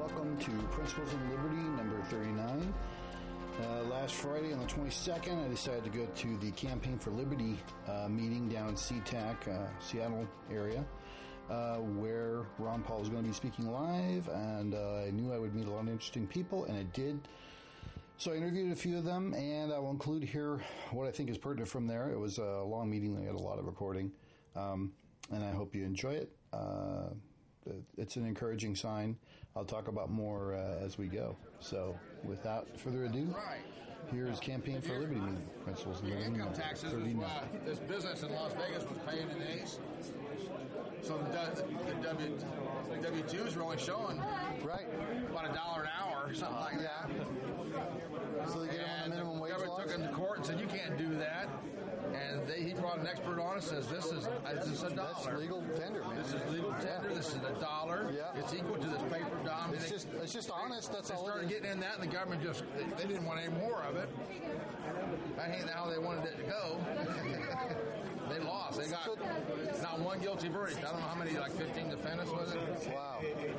welcome to Principles in Liberty, number 39. Last Friday on the 22nd, I decided to go to the Campaign for Liberty meeting down in SeaTac, Seattle area, where Ron Paul was going to be speaking live, and I knew I would meet a lot of interesting people, and I did. So I interviewed a few of them, and I will include here what I think is pertinent from there. It was a long meeting. They had a lot of recording, and I hope you enjoy it. It's an encouraging sign. I'll talk about more as we go. So without further ado, here's Campaign for Liberty meeting. Principles in Liberty. Income taxes was this business in Las Vegas was paying in A's. So the W-2s were only showing about $1 an hour or something like that. So they get on a minimum wage law? The government took him to court and said, you can't do that. And he brought an expert on and says, this is $1. That's legal tender, man. This is legal tender. This is $1. Yeah. It's equal to this paper dime. It's just honest. That's all. They started getting in that, and the government they didn't want any more of it. That ain't how they wanted it to go. They lost. They got not one guilty verdict. I don't know how many, like 15 defendants, was it? Wow.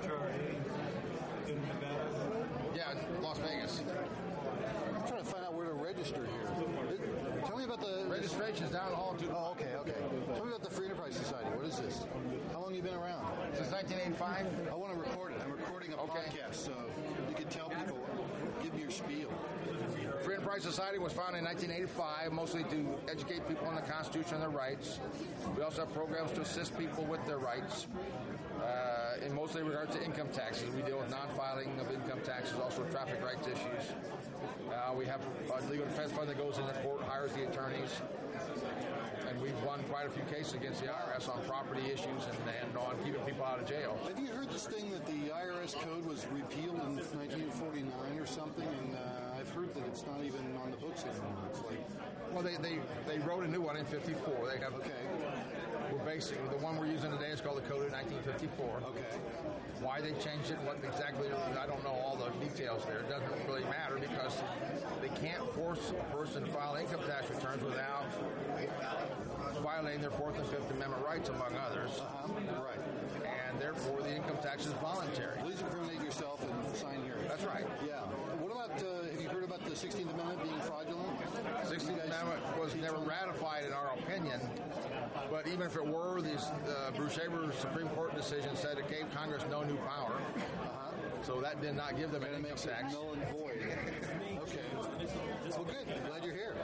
Yeah, Las Vegas. I'm trying to find out where to register here. Tell me about the registration's down the hall. Oh, okay. Tell me about the Free Enterprise Society. What is this? How long have you been around? Since 1985. I want to record it. I'm recording a podcast, so you can tell people. Give me your spiel. Free Enterprise Society was founded in 1985, mostly to educate people on the Constitution and their rights. We also have programs to assist people with their rights, in mostly regard to income taxes. We deal with non-filing of income taxes, also traffic rights issues. We have a legal defense fund that goes into court, hires the attorneys, and we've won quite a few cases against the IRS on property issues and on keeping people out of jail. Have you heard this thing that the IRS code was repealed in 1949 or something? And I've heard that it's not even on the books anymore. It's like, well, they wrote a new one in '54. They have We're basically the one we're using today is called the Code of 1954. Okay. Why they changed it, what exactly, I don't know all the details there. It doesn't really matter because they can't force a person to file income tax returns without violating their Fourth and Fifth Amendment rights, among others. Right. And therefore, the income tax is voluntary. Please incriminate yourself and sign here. That's right. Yeah. What about, have you heard about the 16th Amendment being fraudulent? 16th Amendment was never ratified in our opinion, but even if it were, Bruce Aber's Supreme Court decision said it gave Congress no new power. So that did not give them an income tax. Null and void. Okay. Well, good. Glad you're here.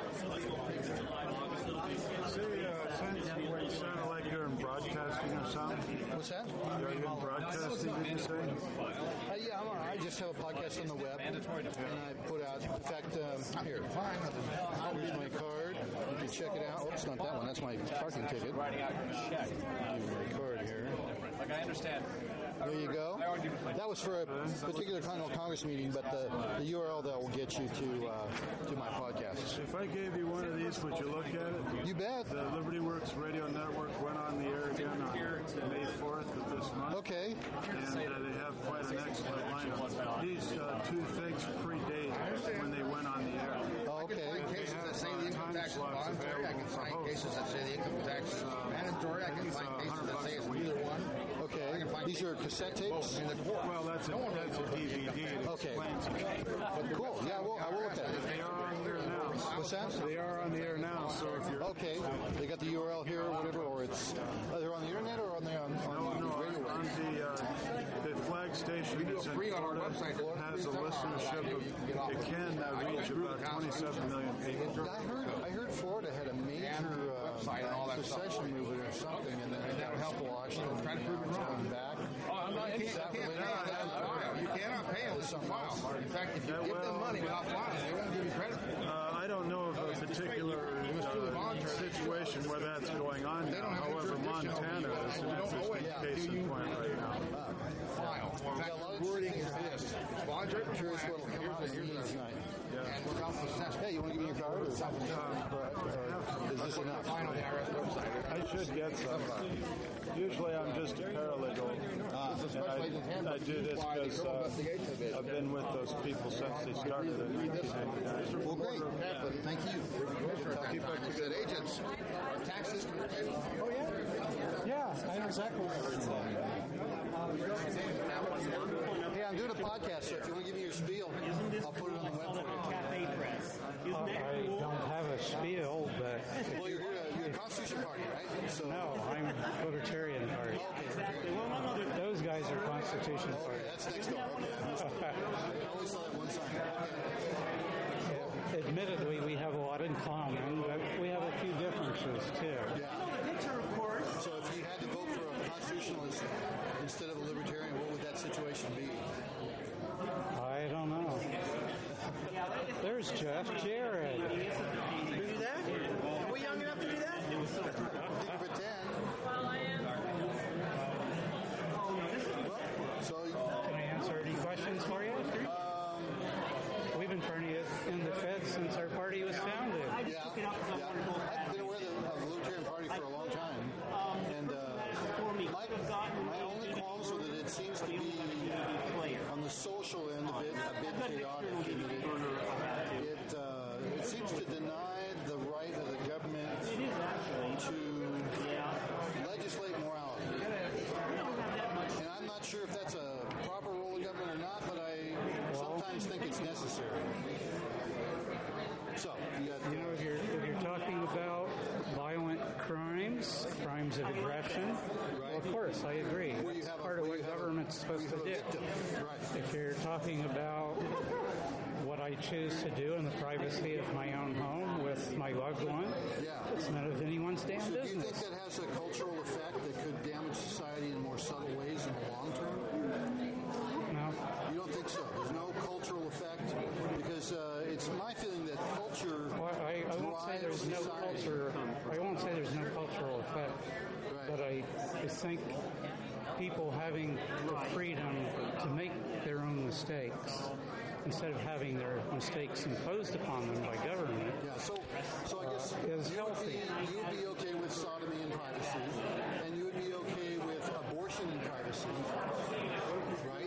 You sound like you're in broadcasting or something. What's that? Are you in broadcasting, did you say? Yeah, I just have a podcast on the web, and I put out, in fact, here, here's my card. You can check it out. Oh, it's not that one. That's my parking ticket. Writing out your check. Give me my card here. Like, I understand. There you go. That was for a particular Continental Congress meeting, but the URL that will get you to my podcast. If I gave you one of these, would you look at it? You bet. The Liberty Works Radio Network went on the air again on May 4th of this month. Okay. And they have quite an excellent lineup. These two things predate when they went on the air. Okay. I can find cases that say the income tax is voluntary. I can find cases that say the income tax is mandatory. I can find cases that say it's neither one. Okay. These are cassette tapes? Well, that's a DVD. Okay. Cool. Yeah, I will look at it. They are on the air now. What's that? They are on the air now, so if you're... Okay. They got the URL here or whatever, or it's... they're on the internet or on the radio? On the flag station. It's in Florida. It has a listenership of... It can reach about 27 million people. I heard Florida had a major secession movement or something, and then that helped Washington. Trying to prove it wrong. Back. You cannot pay them to file. In fact, if you give them money without filing, they won't give you credit. I don't know of a particular situation where that's going on now. However, Montana is an interesting case in point right now. File. In fact, the wording is this. It's voluntary. Curious what will come out of the meeting tonight. And without assessment. Hey, you want to give me your card? Or is this enough? Find on the IRS website. I should get some. Usually I'm just a paralegal. And I do this because I've been with those people since they started in 1999. Well, great. Thank you. Tell people like you said, agents, our tax system. Oh, yeah? Yeah, I know exactly what you're saying. Hey, I'm doing a podcast, so if you want to give me your spiel, I'll put it on the web for you. Cafe press. Isn't that I cool? don't have a spiel, but Well, you're a Constitution Party, right? So, no, I'm Libertarian Party. Exactly. Well, none other. Those guys are Constitution Party. that's next door. Okay. I only saw that one sign. Admittedly, we have a lot in common, but we have a few differences too. Yeah. The picture, of course. So if you had to vote for a constitutionalist instead of a libertarian, what would that situation be? I don't know. There's Jeff Jarrett. Do that? Are we young enough to do that? You can pretend. Well, I am. So, Can I answer any questions for you? We've been trying to get in the Fed since our party was founded. I just took it up because I wanted to go back. I've been aware of the Libertarian Party for a long time. And my only qualms with it seems to be on the social end a bit chaotic. It seems to deny the right of the government to legislate morality. And I'm not sure if that's a proper role of government or not, but I sometimes think it's necessary. So, You know, if you're talking about violent crimes of aggression, well, of course, I agree. That's part of what government's supposed to do. If you're talking about what I choose to do in the privacy of my own home with my loved one, it's none of anyone's damn So do you think business. that has a cultural effect that could damage society in more subtle ways in the long term? No. You don't think so? There's no cultural effect? Because it's my feeling that culture Well, I won't say drives there's no society. culture. I won't say there's no cultural effect, but I think people having the freedom to make their own mistakes instead of having their mistakes imposed upon them by government Yeah, so I guess is healthy. you would be okay with sodomy in privacy, and you would be okay with abortion in privacy, right?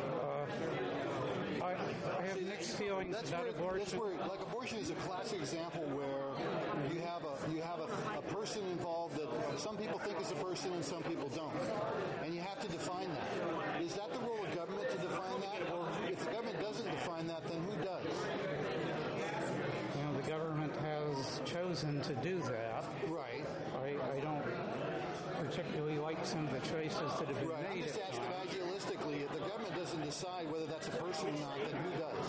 I have mixed feelings about That's abortion. where, like, abortion is a classic example where you have a person involved that some people think is a person and some people don't, and you have to define that. Is that the role of government to define that, or if the government doesn't define that, then who does? You know, the government has chosen to do that. Right. I don't particularly like some of the choices that have been Right. I'm made just at asking times. idealistically, if the government doesn't decide whether that's a person or not, then who does?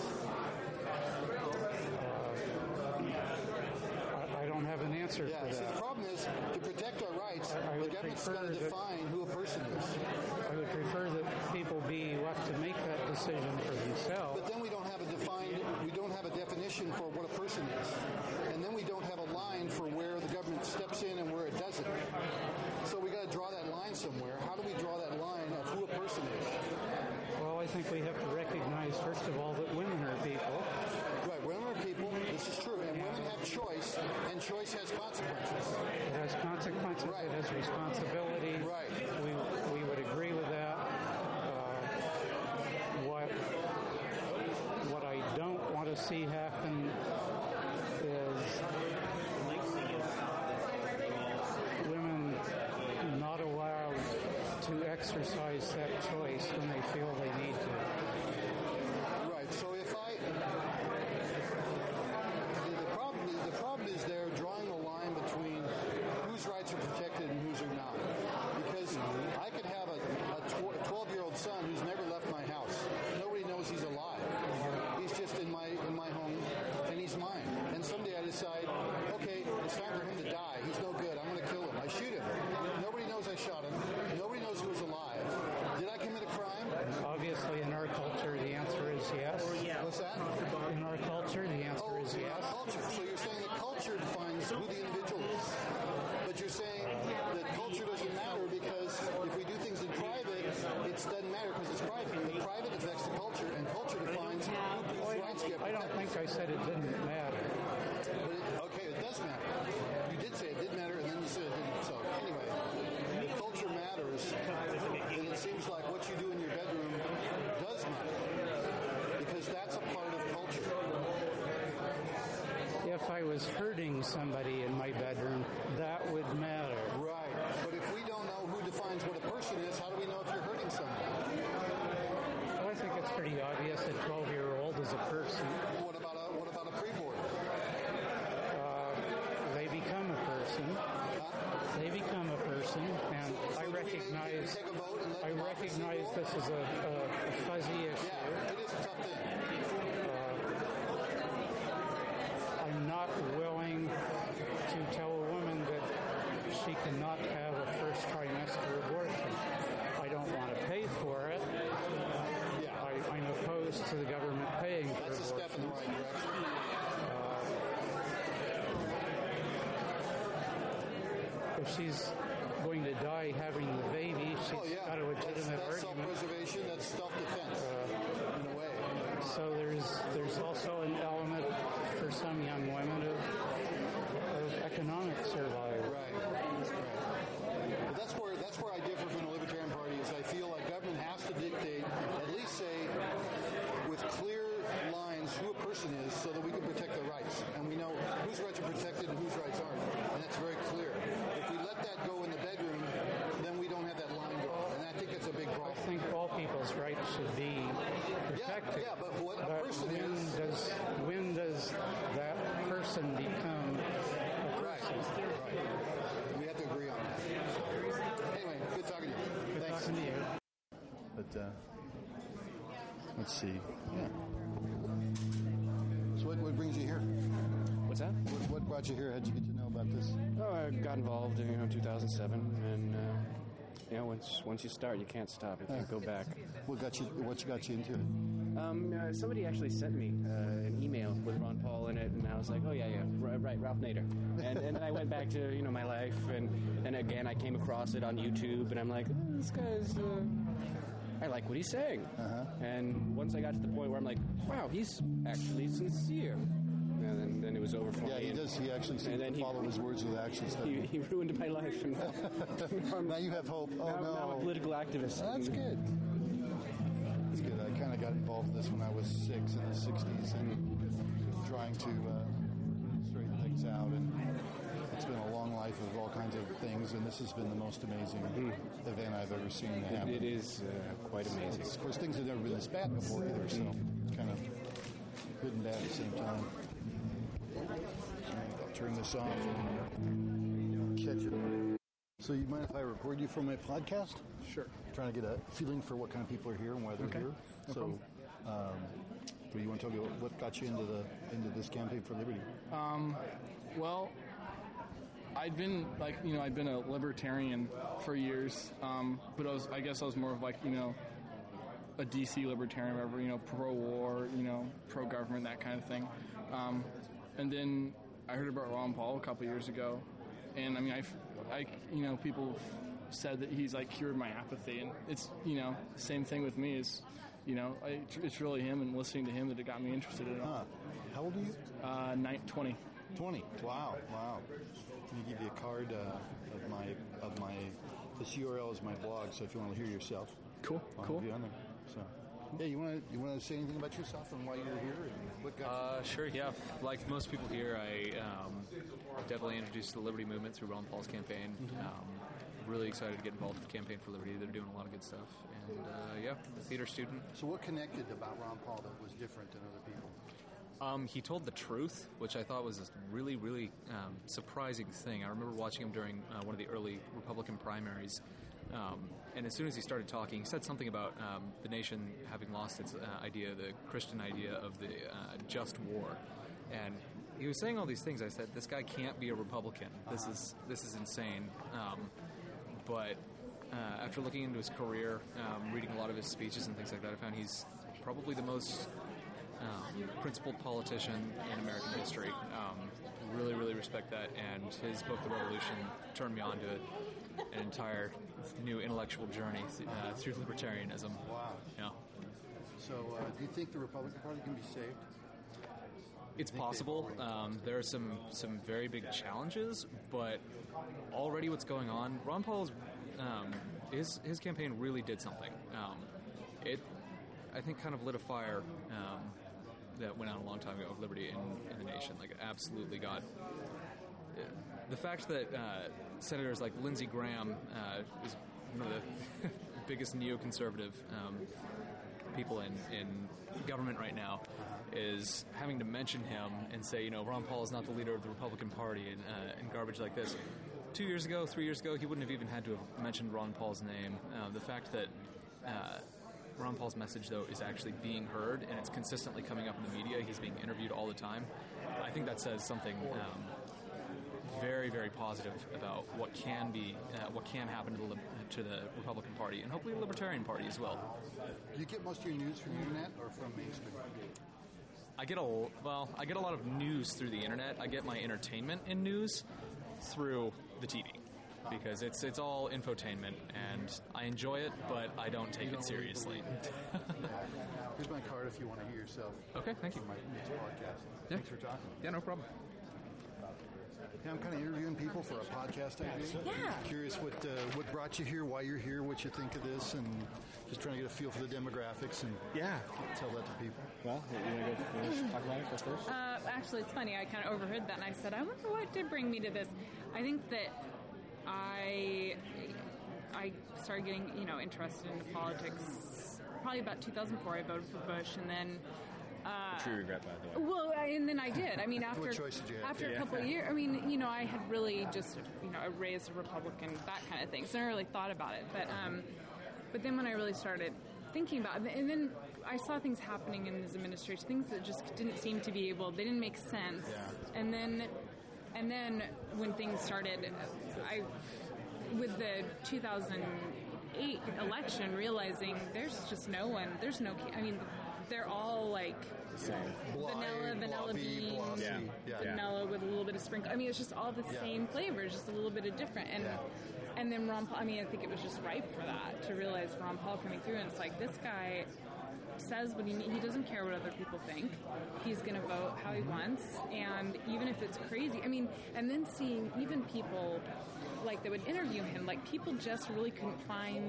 I don't have an answer Yeah, for see, the that. problem is, to protect our rights, I the would government's prefer got to that- define who a person is. I would prefer that people be left to make that decision for themselves. But then we don't have a definition for what a person is. And then we don't have a line for where the government steps in and where it doesn't. So we got to draw that line somewhere. How do we draw that line of who a person is? Well, I think we have to recognize, first of all, that women are people. Right, women are people, this is true, and women have choice, and choice has consequences. It has consequences. Right. It has responsibility. Right. We would agree with that. What I don't want to see happen is women not allowed to exercise that choice when they feel they need to. Right, so if the problem is they're drawing the line between whose rights are protected and whose are not. Because I could have a 12-year-old son who's never left my house. Nobody knows he's alive. He's just in my home, and he's mine. And someday I decide, okay, it's time for him to die. He's no good. I'm going to kill him. I shoot him. Nobody knows I shot him. Nobody knows who was alive. Did I commit a crime? Obviously, in our culture, the answer is yes. What's that? In our culture, the answer is in our yes. culture. So you're saying that culture defines who the individual is. But you're saying that culture doesn't matter because if we do things in private, it doesn't matter because it's private. The private affects the culture, and culture defines whose rights get I don't think I said it didn't matter. Okay, it does matter. You did say it did matter, and then you said it didn't. So anyway, if culture matters, then it seems like what you do in your bedroom does matter because that's a part of culture. If I was hurting somebody in my bedroom, that would matter. Right. But if we don't know who defines what a person is, how do we know if you're hurting someone? Well, I think it's pretty obvious a 12-year-old is a person. What about a preborn? They become a person. They become a person, and I recognize this as a fuzzy issue. Yeah, it is a tough thing. I'm not willing to tell a woman that she cannot have a first trimester abortion. I don't want to pay for it. I'm opposed to the government paying for That's a abortion. step in the right direction. If she's going to die having the baby, she's got a legitimate that's argument. Self-preservation, that's self-defense, in a way. So there's also an element for some young women of economic survival. Right. But that's where I differ from the Libertarian Party. Is I feel like government has to dictate, at least say, with clear lines, who a person is, so that we can protect their rights, and we know whose rights are protected and whose rights aren't, and that's very clear. If we let that go in the bedroom, then we don't have that line going, and I think that's a big problem. I think all people's rights should be protected. Yeah, but what a person is. When does that person become a person? Right. We have to agree on that. Anyway, good talking to you. Good Thanks. talking to you. But let's see. Yeah. So what brings you here? What's that? What brought you here? How'd you get to know about this? Oh, I got involved in 2007, and once you start, you can't stop. You can't go back. What got you into it? Somebody actually sent me an email with Ron Paul in it, and I was like, oh yeah, right, Ralph Nader. And then I went back to my life, and again I came across it on YouTube, and I'm like, oh, this guy's. I like what he's saying. And once I got to the point where I'm like, wow, he's actually sincere. And then it was over for me. Yeah, he does. He actually seems to follow his words with actions. He ruined my life. And now you have hope. Oh, now I'm a political activist. That's good. That's good. I kind of got involved in this when I was 6 in the 60s and trying to straighten things out. And it's been a long life of all kinds of things, and this has been the most amazing event I've ever seen happen. It is quite amazing. Of course, things have never been this bad before either, so kind of good and bad at the same time. I'll turn this off and catch it. So you mind if I record you for my podcast? Sure. Trying to get a feeling for what kind of people are here and why they're here. No so, do you want to tell me what got you into this campaign for liberty? Well, I'd been I'd been a libertarian for years, but I guess I was more of a DC libertarian, whatever, pro-war, pro-government, that kind of thing. And then I heard about Ron Paul a couple years ago, and people said that he's cured my apathy, and it's same thing with me. Is it's really him and listening to him that it got me interested in it. How old are you? 20. 20. Wow. Let me give you a card of my. This URL is my blog, so if you want to hear yourself, Cool. I'll be on there. So, yeah, you want to say anything about yourself and why you're here and what got you? Sure, yeah. Like most people here, I definitely introduced to the Liberty Movement through Ron Paul's campaign. Really excited to get involved with the Campaign for Liberty. They're doing a lot of good stuff. And, a theater student. So what connected about Ron Paul that was different than other people? He told the truth, which I thought was a really, really surprising thing. I remember watching him during one of the early Republican primaries. And as soon as he started talking, he said something about the nation having lost its idea, the Christian idea of the just war. And he was saying all these things. I said, this guy can't be a Republican. This is insane. But after looking into his career, reading a lot of his speeches and things like that, I found he's probably the most principled politician in American history. Really, really respect that. And his book, The Revolution, turned me on to an entire new intellectual journey through libertarianism. Wow. Yeah. So do you think the Republican Party can be saved? It's possible. There are some very big challenges, but already what's going on, Ron Paul's his campaign really did something. It, I think, kind of lit a fire that went out a long time ago of liberty in the nation. It absolutely got the fact that senators like Lindsey Graham is one of the biggest neoconservative people in government right now is having to mention him and say, Ron Paul is not the leader of the Republican Party and garbage like this. 2 years ago, 3 years ago, he wouldn't have even had to have mentioned Ron Paul's name. The fact that Ron Paul's message, though, is actually being heard and it's consistently coming up in the media, he's being interviewed all the time, I think that says something very, very positive about what can happen to the Republican Party and hopefully the Libertarian Party as well. Do you get most of your news from the internet or from mainstream? I get a lot of news through the internet. I get my entertainment in news through the TV because it's all infotainment and I enjoy it, but I don't take it seriously. Here's my card if you want to hear yourself. Okay, thank you. For my next podcast. Yeah. Thanks for talking. Yeah, no problem. Yeah, I'm kind of interviewing people for a podcast idea. Yeah. Curious what brought you here, why you're here, what you think of this, and just trying to get a feel for the demographics and tell that to people. Well, you want to go talk about it first? Actually, it's funny. I kind of overheard that, and I said, I wonder what did bring me to this. I think that I started getting interested in politics probably about 2004. I voted for Bush, and then. Which you regret, by the way. Well, and then I did. I mean, after What choice did you have? after a couple of years, I mean, I had really just raised a Republican, that kind of thing. So I never really thought about it. But then when I really started thinking about it, and then I saw things happening in his administration, things that just didn't seem to be they didn't make sense. Yeah. And then when things started, with the 2008 election, realizing there's just no one, they're all like vanilla bean, vanilla with a little bit of sprinkle. I mean, it's just all the same flavors, just a little bit of different. And then Ron Paul, I think it was just ripe for that, to realize Ron Paul coming through, and it's like, this guy says what he doesn't care what other people think. He's going to vote how he wants, and even if it's crazy, and then seeing even people like that would interview him, like people just really couldn't find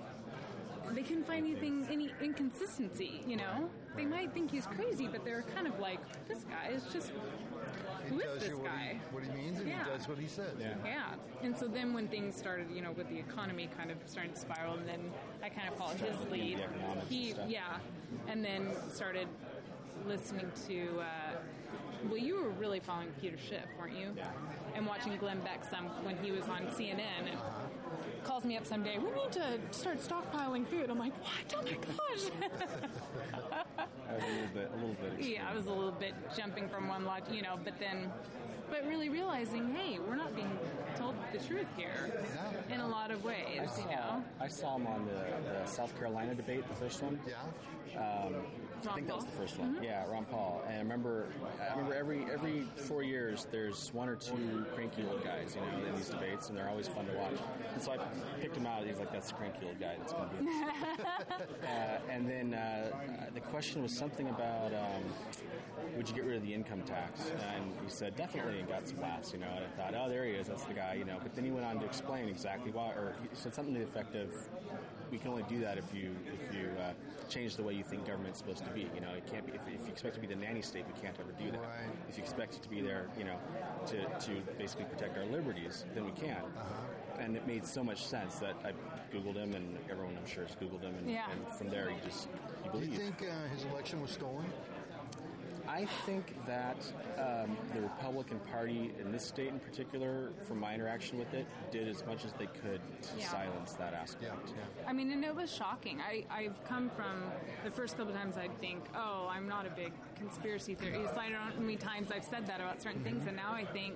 any inconsistency, They might think he's crazy, but they're kind of like, this guy is just, who is this guy? What he means, and he does what he says. Yeah. And so then when things started, with the economy kind of starting to spiral, and then I kind of followed his lead. And then started listening to, you were really following Peter Schiff, weren't you? Yeah. And watching Glenn Beck when he was on CNN, and calls me up someday, we need to start stockpiling food. I'm like, what? Oh my gosh. I was a little bit extreme. Yeah, I was a little bit jumping from one lodge, but really realizing, hey, we're not being told the truth here in a lot of ways, I saw him on the South Carolina debate, the first one. Yeah. I think that was the first one. Mm-hmm. Yeah, Ron Paul. And I remember every 4 years there's one or two cranky old guys, in these debates, and they're always fun to watch. And so I picked him out. He's like, that's the cranky old guy that's going to be. And then the question was something about would you get rid of the income tax? And he said definitely, and got some laughs, And I thought, oh, there he is. That's the guy, But then he went on to explain exactly why, or he said something to the effect of, we can only do that if you change the way you think government's supposed to be. It can't be, if you expect to be the nanny state, we can't ever do that. Right. If you expect it to be there, to basically protect our liberties, then we can. And it made so much sense that I Googled him, and everyone I'm sure has Googled him, and from there you believe. Do you think his election was stolen? I think that the Republican Party in this state in particular, from my interaction with it, did as much as they could to silence that aspect. Yeah. And it was shocking. I've come from the first couple of times I'd think, oh, I'm not a big conspiracy theorist. I don't know how many times I've said that about certain things, and now I think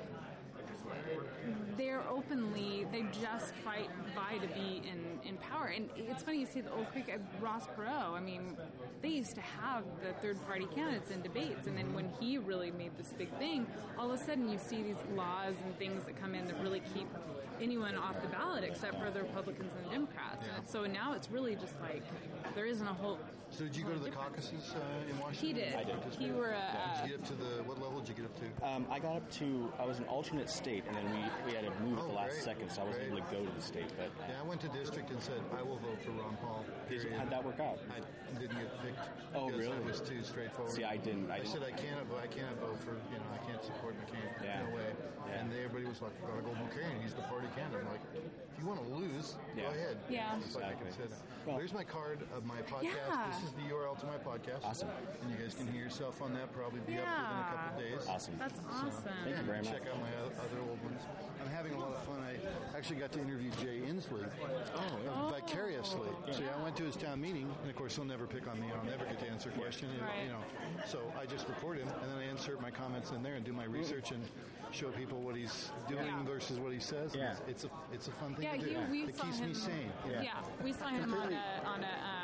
they just vie to be in power. And it's funny you say the Old Creek, Ross Perot, they used to have the third-party candidates in debates, and then when he really made this big thing, all of a sudden you see these laws and things that come in that really keep anyone off the ballot except for the Republicans and the Democrats. Yeah. And so now it's really just like, there isn't a whole... So did you go to the caucuses in Washington? He did. I did. Did you get up to what level did you get up to? I was an alternate state, and then we had to move at the last second, so I wasn't able to go to the state. But I went to district and said, I will vote for Ron Paul. How'd that work out? I didn't get picked. Oh, really? It was too straightforward. See, I didn't. I said I can't vote for, I can't support McCain. Yeah. No way. Yeah. And everybody was like, got a Golden Carrion. He's the party candidate. I'm like, if you want to lose, go ahead. Yeah. Just like I said. There's my card of my podcast. Yeah. This is the URL to my podcast. Awesome. And you guys can hear yourself on that. Probably be up within a couple of days. Awesome. That's awesome. Thank you very much. Check out my other old ones. I'm having a lot of fun. I actually got to interview Jay Inslee vicariously. So I went to his town meeting, and of course he'll never pick on me. I'll never get to answer a question. Right. So I just record him, and then I insert my comments in there and do my research and show people what he's doing versus what he says. Yeah. It's a fun thing Yeah, to do. we It saw keeps him. me sane. Yeah, we saw him on a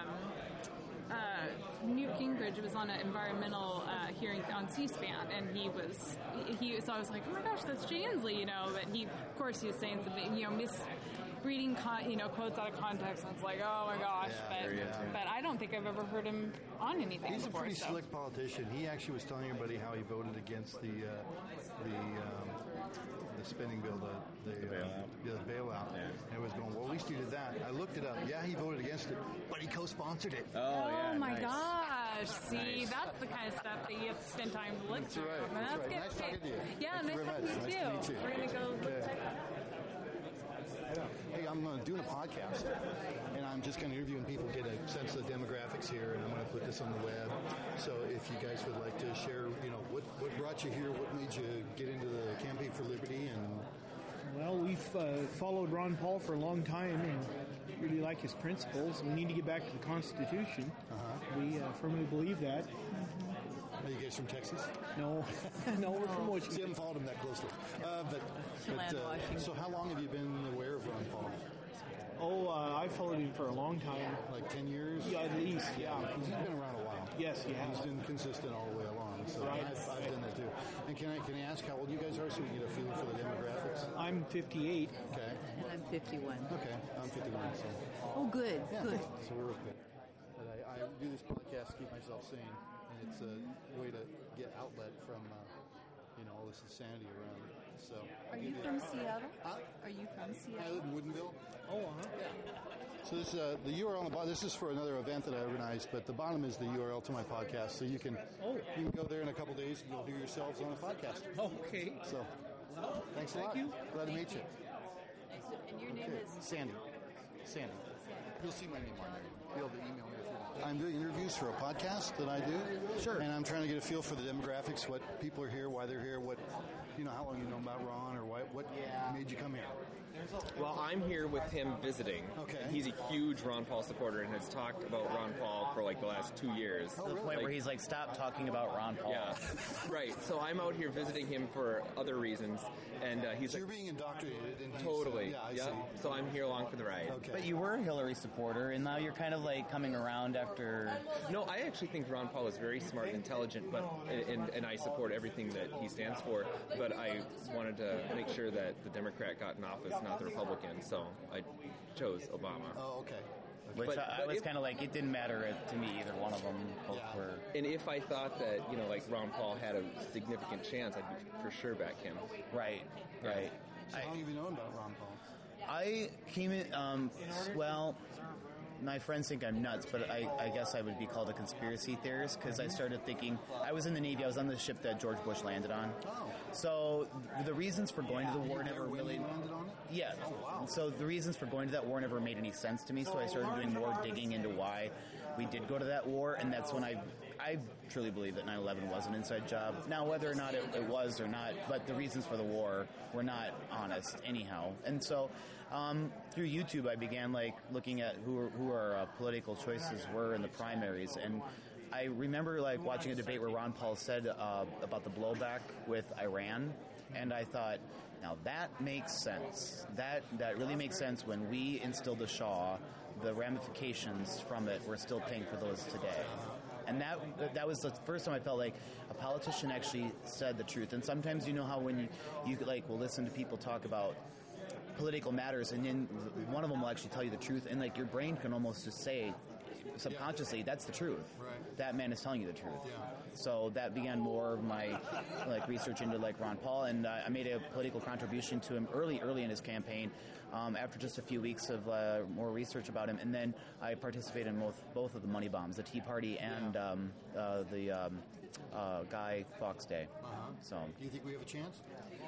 Newt Gingrich was on an environmental hearing on C-SPAN, and he. So I was like, oh my gosh, that's Jay Inslee, But of course, he was saying something, misreading, quotes out of context, and it's like, oh my gosh. But I don't think I've ever heard him on anything. He's before, a pretty so. slick politician. He actually was telling everybody how he voted against the spending bill, the bailout. Yeah. And it was going, well, at least he did that. I looked it up. Yeah, he voted against it, but he co-sponsored it. Oh my nice. gosh. See, Nice. that's the kind of stuff that you have to spend time to look through. right. And That's that's right. good. Nice talking to you. Yeah, Thank you nice very talking to much. you, Nice to meet you. We're going to go Okay. check out. Hey, I'm doing a podcast, and I'm just going to interview people, get a sense of the demographics here, and I'm going to put this on the web. So if you guys would like to share, what brought you here, what made you get into the Campaign for Liberty, and Well, we've followed Ron Paul for a long time and really like his principles. We need to get back to the Constitution. We firmly believe that. are you guys from Texas? No, no, we're from See, I Washington. haven't followed him that closely. So how long have you been aware of Ron Paul? Oh, I've followed him for a long time. Like 10 years? Yeah, at least, yeah. Because he's been around a while. Yes, he has. He's been consistent all the way along. So Right. I've done that too. And can I ask how old you guys are so we get a feel for the demographics? I'm 58. Okay. And I'm 51. Okay. I'm 51, so. Oh, good, Yeah, good. so we're okay. But I do this podcast to keep myself sane, and it's a way to get outlet from, all this insanity around. So. Are you from Seattle? Huh? Are you from I Seattle? live in Woodinville. Oh, So this the URL on the bottom. This is for another event that I organized, but the bottom is the URL to my podcast. So you can go there in a couple days and you'll hear yourselves on a podcast. Okay. So thanks a lot. you. Glad to meet you. And your name is? Sandy. You'll see my name on there. You'll be able to email me if you want. I'm doing interviews for a podcast that I do. Sure. And I'm trying to get a feel for the demographics, what people are here, why they're here, what how long you know about Ron, or what made you come here. Well, I'm here with him visiting. Okay. He's a huge Ron Paul supporter and has talked about Ron Paul for like the last 2 years. To the point where he's like, stop talking about Ron Paul. Yeah, right. So I'm out here visiting him for other reasons, and he's So like, you're being indoctrinated into totally. I see. So I'm here along for the ride. Okay. But you were a Hillary supporter, and now you're kind of like coming around after. No, I actually think Ron Paul is very smart and intelligent, but and I support everything that he stands for. But I wanted to make sure that the Democrat got in office, not the Republican. So I chose Obama. Oh, okay. Which But I was if- kind of like, it didn't matter to me either one of them. Both were. And if I thought that, like Ron Paul had a significant chance, I'd for sure back him. Right. So how long have you known about Ron Paul? I came in, my friends think I'm nuts, but I guess I would be called a conspiracy theorist because I started thinking, I was in the Navy, I was on the ship that George Bush landed on. Oh. So the reasons for going to the war never really... landed on it? Yeah. So the reasons for going to that war never made any sense to me, so I started doing more digging into why we did go to that war, and that's when I truly believe that 9/11 was an inside job. Now, whether or not it was or not, but the reasons for the war were not honest anyhow. And so through YouTube, I began looking at who our political choices were in the primaries, and I remember watching a debate where Ron Paul said about the blowback with Iran, and I thought, now that makes sense. That really makes sense. When we instilled the Shah, the ramifications from it, we're still paying for those today. And that was the first time I felt like a politician actually said the truth. And sometimes how when you will listen to people talk about political matters, and then one of them will actually tell you the truth, and your brain can almost just say subconsciously, that's the truth. Right. That man is telling you the truth. Yeah. So that began more of my research into Ron Paul, and I made a political contribution to him early in his campaign. After just a few weeks of more research about him, and then I participated in both of the money bombs, the Tea Party and the Guy Fawkes Day. Uh-huh. So Do you think we have a chance?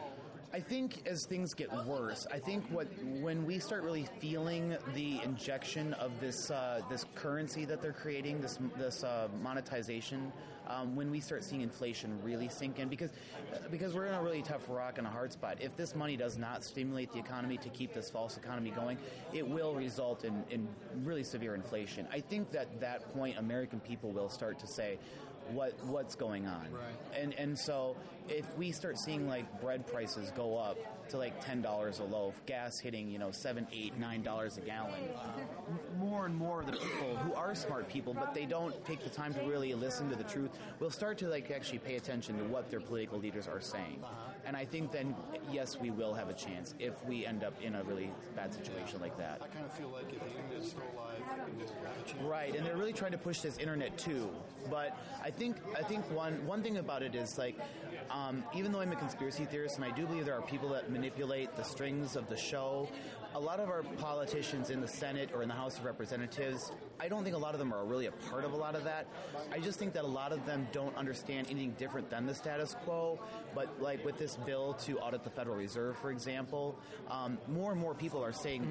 I think as things get worse, I think when we start really feeling the injection of this this currency that they're creating, this monetization, when we start seeing inflation really sink in, because we're in a really tough rock and a hard spot. If this money does not stimulate the economy to keep this false economy going, it will result in really severe inflation. I think that point, American people will start to say, what's going on? Right. And so if we start seeing like bread prices go up to like $10 a loaf, gas hitting, $7, $8, $9 a gallon, more and more of the people who are smart people, but they don't take the time to really listen to the truth, will start to like actually pay attention to what their political leaders are saying. And I think then, yes, we will have a chance if we end up in a really bad situation like that. I kind of feel like if the internet's still alive, we'll have a chance. Right, and they're really trying to push this internet too. But I think one thing about it is like, even though I'm a conspiracy theorist, and I do believe there are people that manipulate the strings of the show, a lot of our politicians in the Senate or in the House of Representatives, I don't think a lot of them are really a part of a lot of that. I just think that a lot of them don't understand anything different than the status quo. But like with this bill to audit the Federal Reserve, for example, more and more people are saying...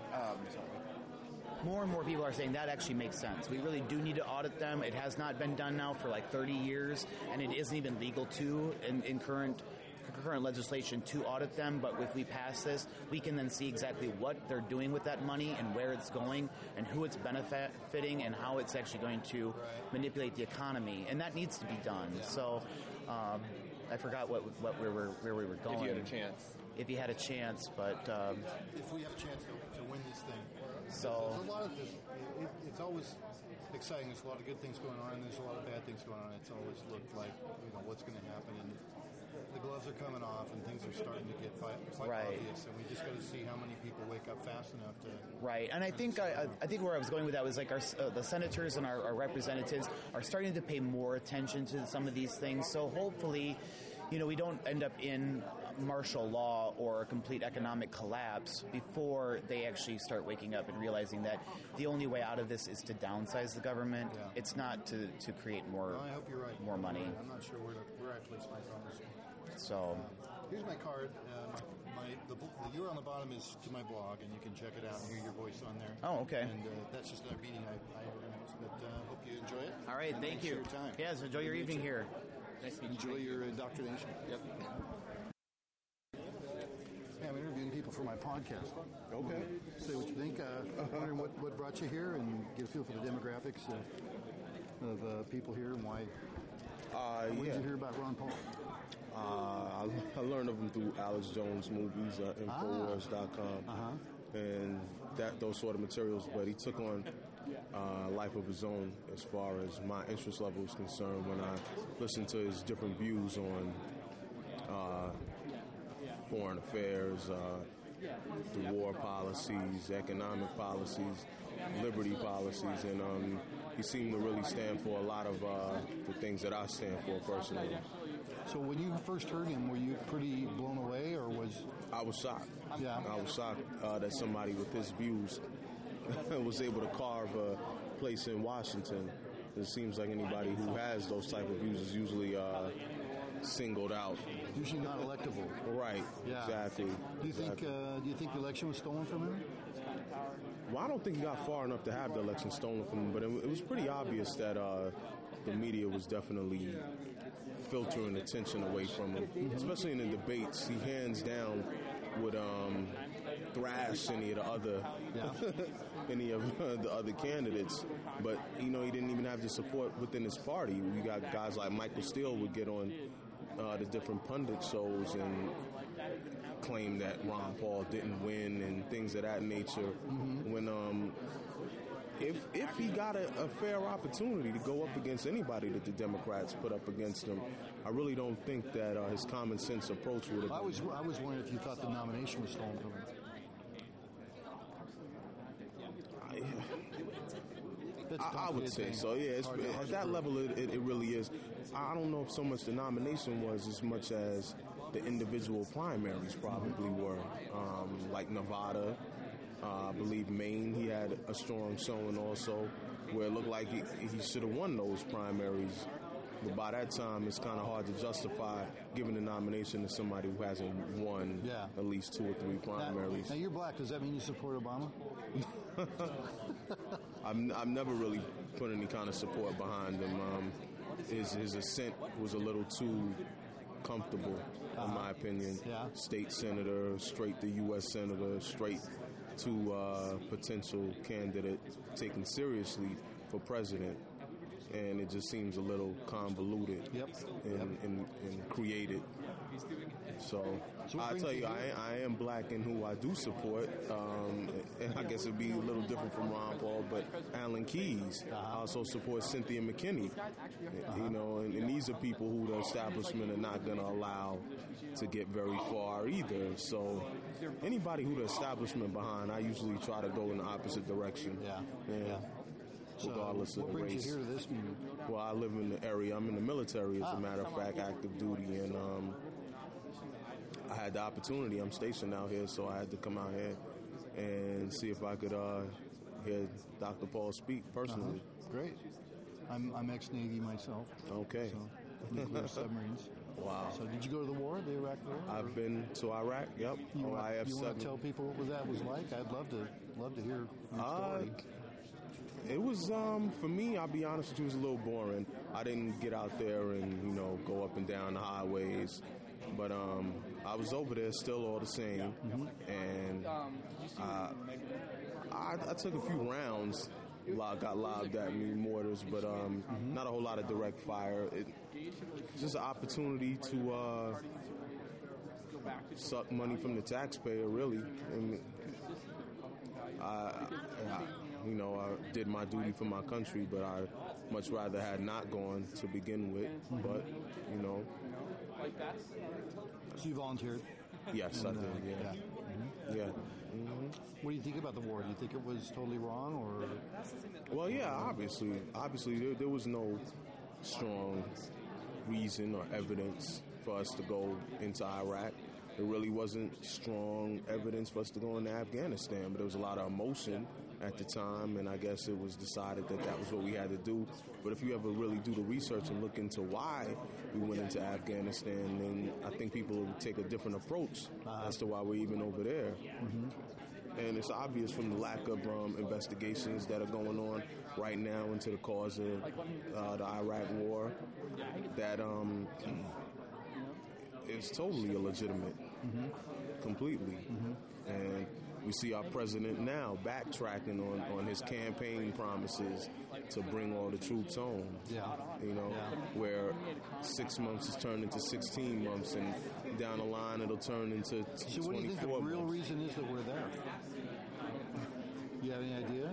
More and more people are saying that actually makes sense. We really do need to audit them. It has not been done now for like 30 years, and it isn't even legal to in current legislation to audit them. But if we pass this, we can then see exactly what they're doing with that money and where it's going and who it's benefiting and how it's actually going to manipulate the economy. And that needs to be done. So I forgot where we were going. If you had a chance. If you had a chance, but... if we have a chance to win this thing. So there's a lot of this. It's always exciting. There's a lot of good things going on, and there's a lot of bad things going on. It's always looked like what's going to happen, and the gloves are coming off, and things are starting to get quite obvious. And we just got to see how many people wake up fast enough to. Right, and I think where I was going with that was like the senators and our representatives are starting to pay more attention to some of these things. So hopefully, we don't end up in martial law or a complete economic collapse before they actually start waking up and realizing that the only way out of this is to downsize the government. Yeah. It's not to create more. No, I hope you're right. More money. I'm not sure where I place my promise. So here's my card. The URL on the bottom is to my blog, and you can check it out and hear your voice on there. Oh, okay. And that's just a meeting I organized. But hope you enjoy it. All right, thank you. For your time. Yes, enjoy your evening here. Nice to meet you. Enjoy your indoctrination. Yep. Yeah, I'm interviewing people for my podcast. Okay. Say what you think. Wondering what brought you here, and get a feel for the demographics of people here and why. When did you hear about Ron Paul? I learned of him through Alex Jones movies, Infowars.com, and those sort of materials. But he took on a life of his own as far as my interest level is concerned when I listened to his different views on foreign affairs, the war policies, economic policies, liberty policies, and he seemed to really stand for a lot of the things that I stand for personally. So when you first heard him, were you pretty blown away, or was... I was shocked. Yeah. I was shocked that somebody with his views was able to carve a place in Washington. It seems like anybody who has those type of views is usually singled out. Usually not electable. Right. Yeah. Exactly. Do you think the election was stolen from him? Well, I don't think he got far enough to have the election stolen from him, but it was pretty obvious that the media was definitely filtering attention away from him, especially in the debates. He hands down would thrash any of the other candidates, but he didn't even have the support within his party. We got guys like Michael Steele would get on the different pundit shows and claim that Ron Paul didn't win and things of that nature. When if he got a fair opportunity to go up against anybody that the Democrats put up against him, I really don't think that his common sense approach would have been. I was wondering if you thought the nomination was stolen from him. I would say so. Yeah, at that level, it really is. I don't know if so much the nomination was as much as the individual primaries probably were. Like Nevada, I believe Maine, he had a strong showing also, where it looked like he should have won those primaries But by that time, it's kind of hard to justify giving the nomination to somebody who hasn't won at least 2 or 3 primaries. Now, you're black. Does that mean you support Obama? I've never really put any kind of support behind him. His ascent was a little too comfortable, in my opinion. State senator, straight to U.S. senator, straight to potential candidate taken seriously for president. And it just seems a little convoluted and created. So I'll tell you, I am black in who I do support. And I guess it'd be a little different from Ron Paul, but Alan Keyes. I also support Cynthia McKinney. You know, and these are people who the establishment are not going to allow to get very far either. So anybody who the establishment behind, I usually try to go in the opposite direction. Regardless of the race. What brings you here to this meeting? Well, I live in the area. I'm in the military, as a matter of fact, active duty, and I had the opportunity. I'm stationed out here, so I had to come out here and see if I could hear Dr. Paul speak personally. Great. I'm ex-Navy myself. Okay. So, nuclear submarines. Wow. So did you go to the war, the Iraq War? I've been to Iraq. Yep. You want IF-7. to tell people what that was like? I'd love to hear your story. It was, for me, I'll be honest with you, it was a little boring. I didn't get out there and, you know, go up and down the highways. But I was over there still all the same. And I took a few rounds, got lobbed at me, mortars, but not a whole lot of direct fire. It's just an opportunity to suck money from the taxpayer, really. And you know, I did my duty for my country, but I much rather had not gone to begin with. But, you know. So you volunteered? Yes, I did, yeah. What do you think about the war? Do you think it was totally wrong, or? Well, yeah, obviously there was no strong reason or evidence for us to go into Iraq. There really wasn't strong evidence for us to go into Afghanistan, but there was a lot of emotion at the time, and I guess it was decided that that was what we had to do. But if you ever really do the research and look into why we went into Afghanistan, then I think people would take a different approach as to why we're even over there. And it's obvious from the lack of investigations that are going on right now into the cause of the Iraq War that it's totally illegitimate, completely. And we see our president now backtracking on his campaign promises to bring all the troops home. You know, where 6 months is turned into 16 months, and down the line it'll turn into 24 months. So what do you think the real reason is that we're there? You have any idea?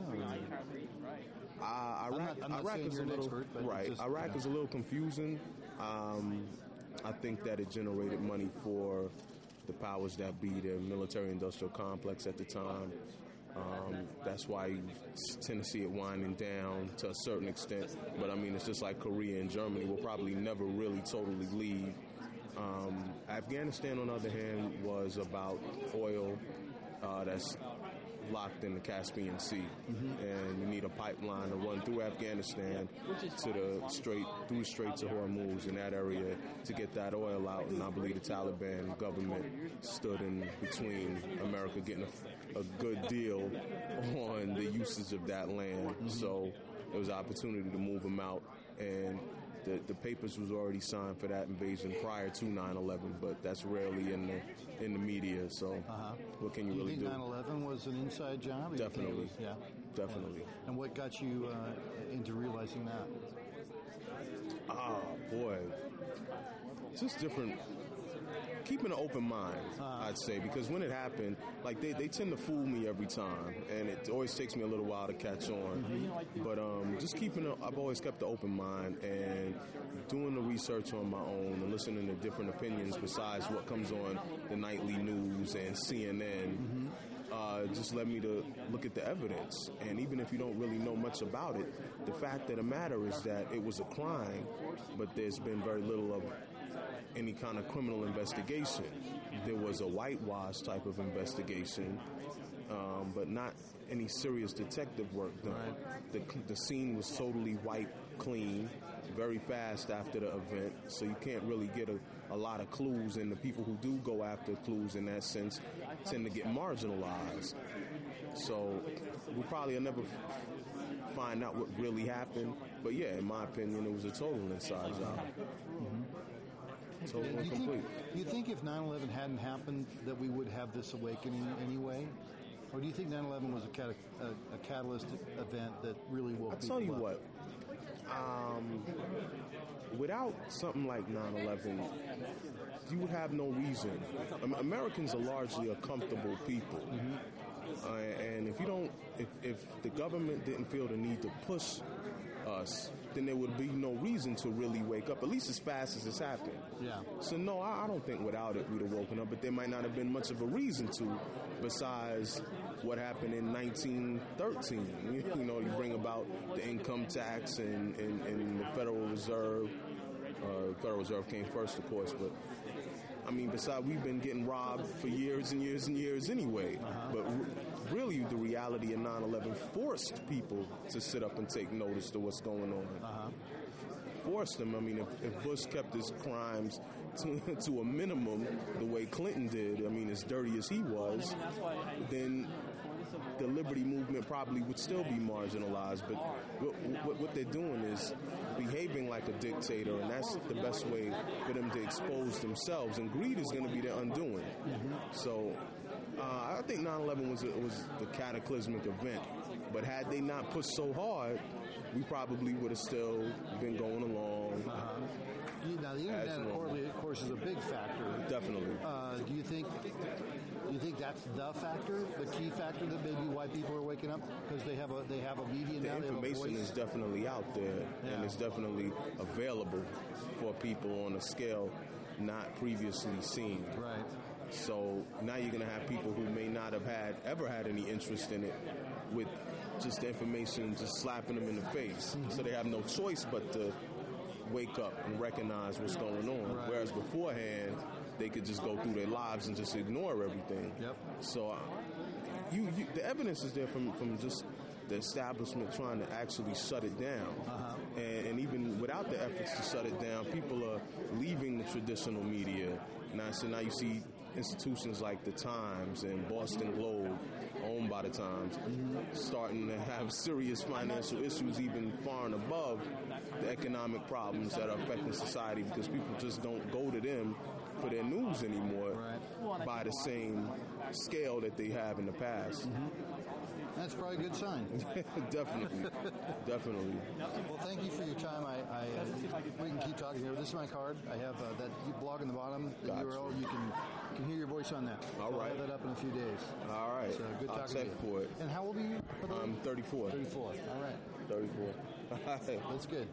Iraq is a little Iraq is a little confusing. I think that it generated money for the powers that be, the military-industrial complex at the time. That's why you tend to see it winding down to a certain extent. But, I mean, it's just like Korea and Germany will probably never really totally leave. Afghanistan, on the other hand, was about oil that's locked in the Caspian Sea, and you need a pipeline to run through Afghanistan to the Straits of Hormuz in that area to get that oil out. And I believe the Taliban government stood in between America getting a good deal on the usage of that land. So there was an opportunity to move them out, and the papers was already signed for that invasion prior to 9/11, but that's rarely in the media. So what can you really do? You think 9/11 was an inside job? Definitely. Definitely. And what got you into realizing that? Oh, boy. Just different. Keeping an open mind, I'd say, because when it happened, like they tend to fool me every time, and it always takes me a little while to catch on. But just I've always kept an open mind and doing the research on my own and listening to different opinions besides what comes on the nightly news and CNN. Just led me to look at the evidence. And even if you don't really know much about it, the fact of the matter is that it was a crime, but there's been very little of any kind of criminal investigation. There was a whitewash type of investigation, but not any serious detective work done. Right. The scene was totally wiped clean very fast after the event, so you can't really get a lot of clues, and the people who do go after clues in that sense tend to get marginalized. So we probably will never find out what really happened, but yeah, in my opinion, it was a total inside job. Mm-hmm. Total and complete. Do you think if 9/11 hadn't happened that we would have this awakening anyway? Or do you think 9/11 was a catalyst event that really woke people up? I'll tell you what. Without something like 9/11, you would have no reason. Americans are largely a comfortable people. Mm-hmm. And if the government didn't feel the need to push us, then there would be no reason to really wake up, at least as fast as it's happened. Yeah. So no, I don't think without it we'd have woken up, but there might not have been much of a reason to, besides what happened in 1913. You know, you bring about the income tax and the Federal Reserve. Federal Reserve came first, of course, but I mean, besides, we've been getting robbed for years and years and years anyway. But really, the reality of 9/11 forced people to sit up and take notice to what's going on. Forced them. I mean, if Bush kept his crimes to a minimum, the way Clinton did, I mean, as dirty as he was, then the liberty movement probably would still be marginalized. But what they're doing is behaving like a dictator, and that's the best way for them to expose themselves. And greed is going to be their undoing. Mm-hmm. So I think 9/11 was the cataclysmic event. But had they not pushed so hard, we probably would have still been going along. Now, the internet, of course, is a big factor. Definitely. Do you think that's the factor, the key factor that maybe why people are waking up? Because they have a media now. The information is definitely out there, and it's definitely available for people on a scale not previously seen. Right. So now you're going to have people who may not have ever had any interest in it, with just the information just slapping them in the face. Mm-hmm. So they have no choice but to wake up and recognize what's going on. Right. Whereas beforehand, they could just go through their lives and just ignore everything. Yep. So the evidence is there from just the establishment trying to actually shut it down. And even without the efforts to shut it down, people are leaving the traditional media. So now you see institutions like the Times and Boston Globe, owned by the Times, starting to have serious financial issues even far and above the economic problems that are affecting society, because people just don't go to them for their news anymore by the same scale that they have in the past. That's probably a good sign. Definitely. Well, thank you for your time. We can keep talking here. This is my card. I have that blog in the bottom, the URL. You can hear your voice on that. All right. I'll have that up in a few days. All right. So good talking to you. I'll check for it. And how old are you? I'm 34. 34. All right. 34. That's good.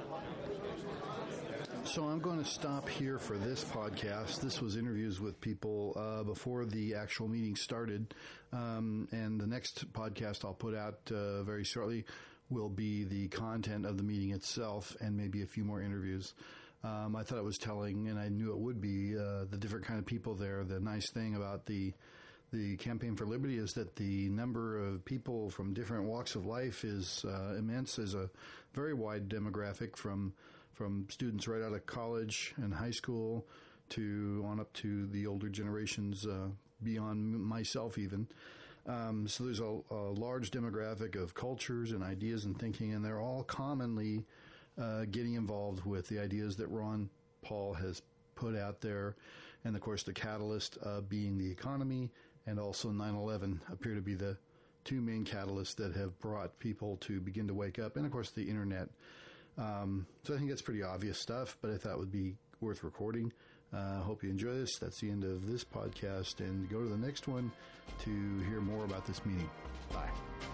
So I'm going to stop here for this podcast. This was interviews with people before the actual meeting started. And the next podcast I'll put out very shortly will be the content of the meeting itself and maybe a few more interviews. I thought it was telling, and I knew it would be, the different kind of people there. The nice thing about the Campaign for Liberty is that the number of people from different walks of life is immense. There's a very wide demographic from students right out of college and high school to on up to the older generations beyond myself even. So there's a large demographic of cultures and ideas and thinking, and they're all commonly getting involved with the ideas that Ron Paul has put out there. And, of course, the catalyst being the economy, and also 9/11 appear to be the two main catalysts that have brought people to begin to wake up. And, of course, the Internet. So I think that's pretty obvious stuff, but I thought it would be worth recording. Hope you enjoy this. That's the end of this podcast, and go to the next one to hear more about this meeting. Bye.